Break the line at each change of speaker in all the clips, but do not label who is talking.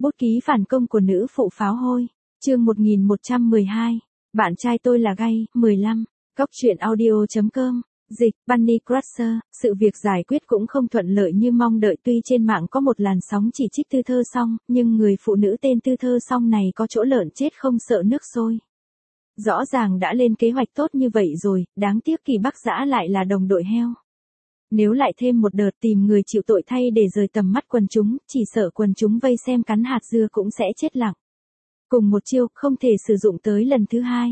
Bút ký phản công của nữ phụ pháo hôi. Chương 1112. Bạn trai tôi là gay. 15. Cóc truyện audio.com. Dịch, Bunny Crusher. Sự việc giải quyết cũng không thuận lợi như mong đợi, tuy trên mạng có một làn sóng chỉ trích Tư Thơ Song, nhưng người phụ nữ tên Tư Thơ Song này có chỗ lợn chết không sợ nước sôi. Rõ ràng đã lên kế hoạch tốt như vậy rồi, đáng tiếc Kỳ Bắc Dã lại là đồng đội heo. Nếu lại thêm một đợt tìm người chịu tội thay để rời tầm mắt quần chúng, chỉ sợ quần chúng vây xem cắn hạt dưa cũng sẽ chết lặng. Cùng một chiêu, không thể sử dụng tới lần thứ hai.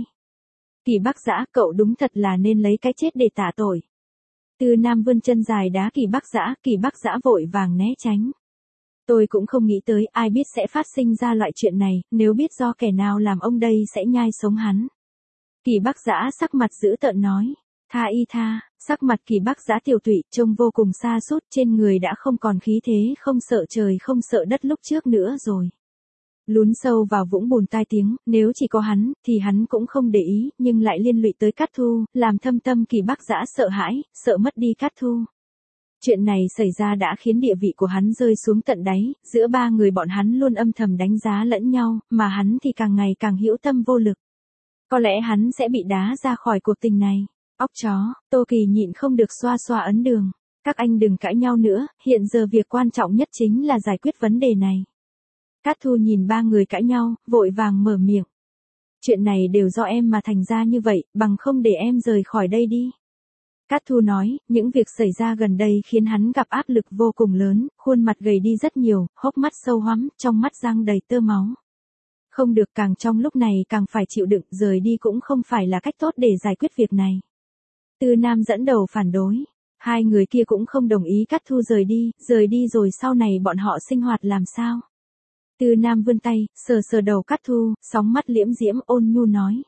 Kỳ Bắc Dã, cậu đúng thật là nên lấy cái chết để tạ tội. Tư Nam vươn chân dài đá Kỳ Bắc Dã vội vàng né tránh. Tôi cũng không nghĩ tới, ai biết sẽ phát sinh ra loại chuyện này, nếu biết do kẻ nào làm ông đây sẽ nhai sống hắn. Kỳ Bắc Dã sắc mặt dữ tợn nói. Tha. Sắc mặt Kỳ Bắc Dã tiều tụy, trông vô cùng sa sút, trên người đã không còn khí thế, không sợ trời không sợ đất lúc trước nữa rồi. Lún sâu vào vũng bùn tai tiếng, nếu chỉ có hắn, thì hắn cũng không để ý, nhưng lại liên lụy tới Cát Thu, làm thâm tâm Kỳ Bắc Dã sợ hãi, sợ mất đi Cát Thu. Chuyện này xảy ra đã khiến địa vị của hắn rơi xuống tận đáy, giữa ba người bọn hắn luôn âm thầm đánh giá lẫn nhau, mà hắn thì càng ngày càng hữu tâm vô lực. Có lẽ hắn sẽ bị đá ra khỏi cuộc tình này. Óc chó, Tô Kỳ nhịn không được xoa xoa ấn đường. Các anh đừng cãi nhau nữa, hiện giờ việc quan trọng nhất chính là giải quyết vấn đề này. Cát Thu nhìn ba người cãi nhau, vội vàng mở miệng. Chuyện này đều do em mà thành ra như vậy, bằng không để em rời khỏi đây đi. Cát Thu nói, những việc xảy ra gần đây khiến hắn gặp áp lực vô cùng lớn, khuôn mặt gầy đi rất nhiều, hốc mắt sâu hoắm, trong mắt răng đầy tơ máu. Không được, càng trong lúc này càng phải chịu đựng, rời đi cũng không phải là cách tốt để giải quyết việc này. Tư Nam dẫn đầu phản đối. Hai người kia cũng không đồng ý Cát Thu rời đi rồi sau này bọn họ sinh hoạt làm sao. Tư Nam vươn tay, sờ đầu Cát Thu, sóng mắt liễm diễm ôn nhu nói.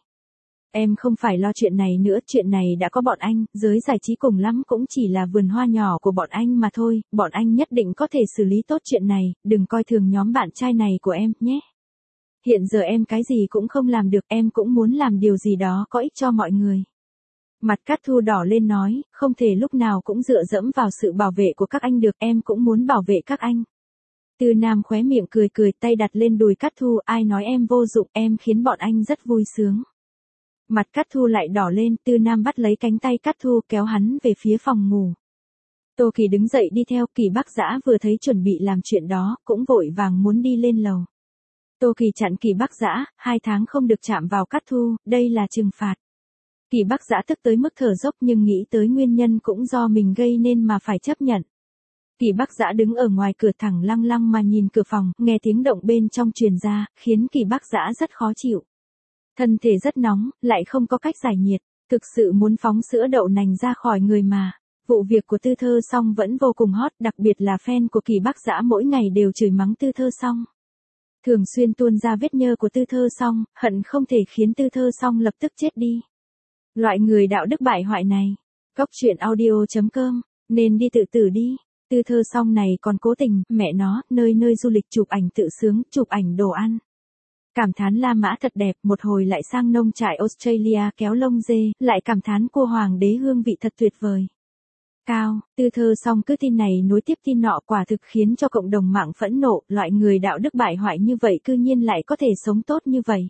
Em không phải lo chuyện này nữa, chuyện này đã có bọn anh, giới giải trí cùng lắm cũng chỉ là vườn hoa nhỏ của bọn anh mà thôi, bọn anh nhất định có thể xử lý tốt chuyện này, đừng coi thường nhóm bạn trai này của em, nhé. Hiện giờ em cái gì cũng không làm được, em cũng muốn làm điều gì đó có ích cho mọi người. Mặt Cát Thu đỏ lên nói, không thể lúc nào cũng dựa dẫm vào sự bảo vệ của các anh được, em cũng muốn bảo vệ các anh. Tư Nam khóe miệng cười, tay đặt lên đùi Cát Thu, ai nói em vô dụng, em khiến bọn anh rất vui sướng. Mặt Cát Thu lại đỏ lên, Tư Nam bắt lấy cánh tay Cát Thu kéo hắn về phía phòng ngủ. Tô Kỳ đứng dậy đi theo, Kỳ Bắc Dã vừa thấy chuẩn bị làm chuyện đó, cũng vội vàng muốn đi lên lầu. Tô Kỳ chặn Kỳ Bắc Dã, 2 tháng không được chạm vào Cát Thu, đây là trừng phạt. Kỳ Bắc Dã tức tới mức thở dốc nhưng nghĩ tới nguyên nhân cũng do mình gây nên mà phải chấp nhận. Kỳ Bắc Dã đứng ở ngoài cửa thẳng lăng lăng mà nhìn cửa phòng, nghe tiếng động bên trong truyền ra, khiến Kỳ Bắc Dã rất khó chịu. Thân thể rất nóng, lại không có cách giải nhiệt, thực sự muốn phóng sữa đậu nành ra khỏi người mà. Vụ việc của Tư Thơ Song vẫn vô cùng hot, đặc biệt là fan của Kỳ Bắc Dã mỗi ngày đều chửi mắng Tư Thơ Song. Thường xuyên tuôn ra vết nhơ của Tư Thơ Song, hận không thể khiến Tư Thơ Song lập tức chết đi. Loại người đạo đức bại hoại này. Cóc truyện audio.com, nên đi tự tử đi. Tư Thơ Song này còn cố tình, mẹ nó, nơi du lịch chụp ảnh tự sướng, chụp ảnh đồ ăn. Cảm thán La Mã thật đẹp, một hồi lại sang nông trại Australia kéo lông dê, lại cảm thán cua hoàng đế hương vị thật tuyệt vời. Cao, Tư Thơ Song cứ tin này nối tiếp tin nọ, quả thực khiến cho cộng đồng mạng phẫn nộ, loại người đạo đức bại hoại như vậy cư nhiên lại có thể sống tốt như vậy.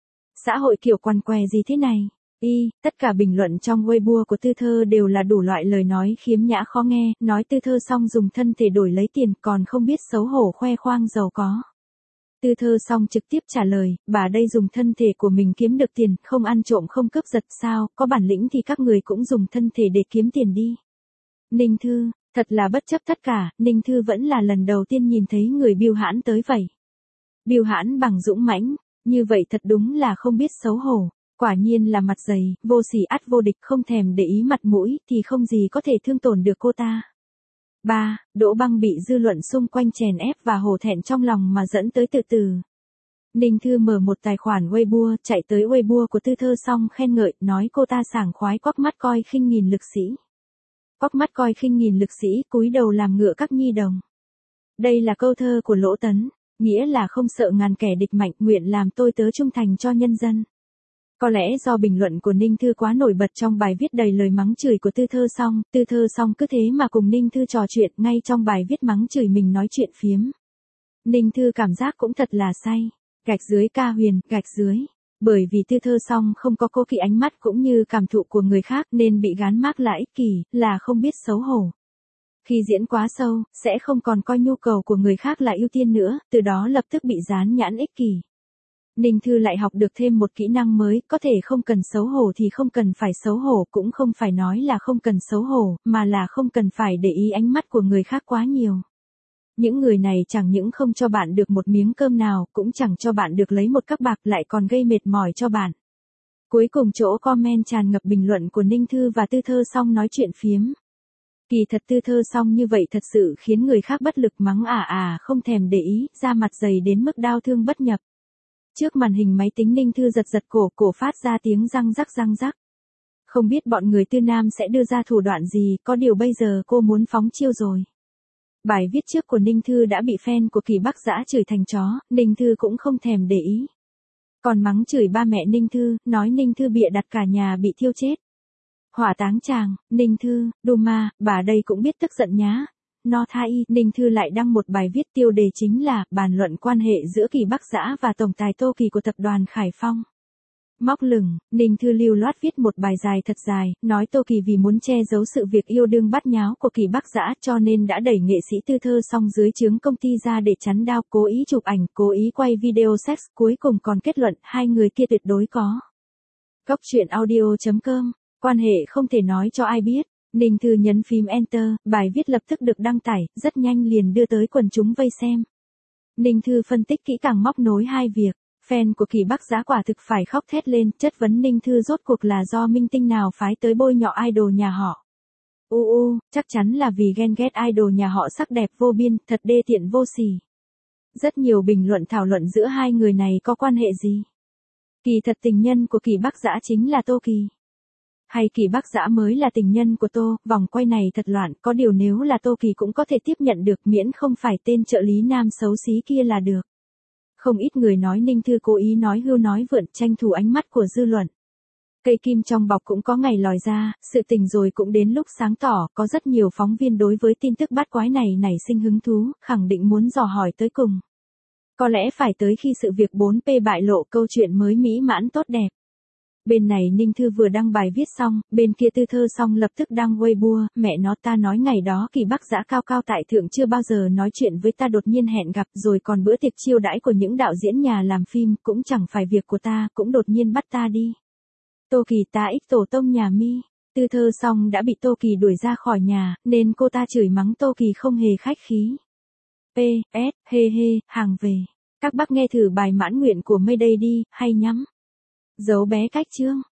Xã hội kiểu quằn què gì thế này? Tất cả bình luận trong Weibo của Tư Thơ đều là đủ loại lời nói khiếm nhã khó nghe, nói Tư Thơ Song dùng thân thể đổi lấy tiền, còn không biết xấu hổ khoe khoang giàu có. Tư Thơ Song trực tiếp trả lời, bà đây dùng thân thể của mình kiếm được tiền, không ăn trộm không cướp giật sao, có bản lĩnh thì các người cũng dùng thân thể để kiếm tiền đi. Ninh Thư, thật là bất chấp tất cả, Ninh Thư vẫn là lần đầu tiên nhìn thấy người biêu hãn tới vậy. Biêu hãn bằng dũng mãnh, như vậy thật đúng là không biết xấu hổ. Quả nhiên là mặt dày, vô sỉ ắt vô địch, không thèm để ý mặt mũi, thì không gì có thể thương tổn được cô ta. 3. Đỗ Băng bị dư luận xung quanh chèn ép và hổ thẹn trong lòng mà dẫn tới tự tử. Ninh Thư mở một tài khoản Weibo, chạy tới Weibo của Tư Thơ Song khen ngợi, nói cô ta sảng khoái quắc mắt coi khinh nghìn lực sĩ. Quắc mắt coi khinh nghìn lực sĩ, cúi đầu làm ngựa các nhi đồng. Đây là câu thơ của Lỗ Tấn, nghĩa là không sợ ngàn kẻ địch mạnh, nguyện làm tôi tớ trung thành cho nhân dân. Có lẽ do bình luận của Ninh Thư quá nổi bật trong bài viết đầy lời mắng chửi của Tư Thơ Song cứ thế mà cùng Ninh Thư trò chuyện, ngay trong bài viết mắng chửi mình nói chuyện phiếm. Ninh Thư cảm giác cũng thật là say. Gạch dưới ca huyền, gạch dưới. Bởi vì Tư Thơ Song không có cố kỵ ánh mắt cũng như cảm thụ của người khác nên bị gán mác là ích kỷ, là không biết xấu hổ. Khi diễn quá sâu, sẽ không còn coi nhu cầu của người khác là ưu tiên nữa, từ đó lập tức bị dán nhãn ích kỷ. Ninh Thư lại học được thêm một kỹ năng mới, có thể không cần xấu hổ thì không cần phải xấu hổ, cũng không phải nói là không cần xấu hổ, mà là không cần phải để ý ánh mắt của người khác quá nhiều. Những người này chẳng những không cho bạn được một miếng cơm nào, cũng chẳng cho bạn được lấy một cắc bạc, lại còn gây mệt mỏi cho bạn. Cuối cùng chỗ comment tràn ngập bình luận của Ninh Thư và Tư Thơ Song nói chuyện phiếm. Kỳ thật Tư Thơ Song như vậy thật sự khiến người khác bất lực mắng không thèm để ý, da mặt dày đến mức đau thương bất nhập. Trước màn hình máy tính Ninh Thư giật giật cổ phát ra tiếng răng rắc răng rắc. Không biết bọn người Tư Nam sẽ đưa ra thủ đoạn gì, có điều bây giờ cô muốn phóng chiêu rồi. Bài viết trước của Ninh Thư đã bị fan của Kỳ Bắc Dã chửi thành chó, Ninh Thư cũng không thèm để ý. Còn mắng chửi ba mẹ Ninh Thư, nói Ninh Thư bịa đặt cả nhà bị thiêu chết. Hỏa táng chàng, Ninh Thư, Duma, bà đây cũng biết tức giận nhá. No tha y, Ninh Thư lại đăng một bài viết tiêu đề chính là bàn luận quan hệ giữa Kỳ Bắc Dã và tổng tài Tô Kỳ của tập đoàn Khải Phong. Móc lửng, Ninh Thư lưu loát viết một bài dài thật dài, nói Tô Kỳ vì muốn che giấu sự việc yêu đương bát nháo của Kỳ Bắc Dã cho nên đã đẩy nghệ sĩ Tư Thơ Song dưới trướng công ty ra để chắn đao, cố ý chụp ảnh, cố ý quay video sex, cuối cùng còn kết luận hai người kia tuyệt đối có. Góc truyện audio.com, quan hệ không thể nói cho ai biết. Ninh Thư nhấn phím Enter, bài viết lập tức được đăng tải, rất nhanh liền đưa tới quần chúng vây xem. Ninh Thư phân tích kỹ càng móc nối hai việc. Fan của Kỳ Bắc Dã quả thực phải khóc thét lên, chất vấn Ninh Thư rốt cuộc là do minh tinh nào phái tới bôi nhọ idol nhà họ. Chắc chắn là vì ghen ghét idol nhà họ sắc đẹp vô biên, thật đê tiện vô sỉ. Rất nhiều bình luận thảo luận giữa hai người này có quan hệ gì. Kỳ thật tình nhân của Kỳ Bắc Dã chính là Tô Kỳ. Hay Kỳ Bắc Dã mới là tình nhân của Tô, vòng quay này thật loạn, có điều nếu là Tô Kỳ cũng có thể tiếp nhận được miễn không phải tên trợ lý nam xấu xí kia là được. Không ít người nói Ninh Thư cố ý nói hưu nói vượn, tranh thủ ánh mắt của dư luận. Cây kim trong bọc cũng có ngày lòi ra, sự tình rồi cũng đến lúc sáng tỏ, có rất nhiều phóng viên đối với tin tức bát quái này nảy sinh hứng thú, khẳng định muốn dò hỏi tới cùng. Có lẽ phải tới khi sự việc 4P bại lộ câu chuyện mới mỹ mãn tốt đẹp. Bên này Ninh Thư vừa đăng bài viết xong, bên kia Tư Thơ Song lập tức đăng Weibo, mẹ nó ta nói ngày đó Kỳ Bắc Dã cao cao tại thượng chưa bao giờ nói chuyện với ta, đột nhiên hẹn gặp, rồi còn bữa tiệc chiêu đãi của những đạo diễn nhà làm phim, cũng chẳng phải việc của ta, cũng đột nhiên bắt ta đi. Tô Kỳ ta ích tổ tông nhà mi. Tư Thơ Song đã bị Tô Kỳ đuổi ra khỏi nhà, nên cô ta chửi mắng Tô Kỳ không hề khách khí. PS, hàng về. Các bác nghe thử bài mãn nguyện của Mayday đi, hay nhắm. Dấu bé cách chương.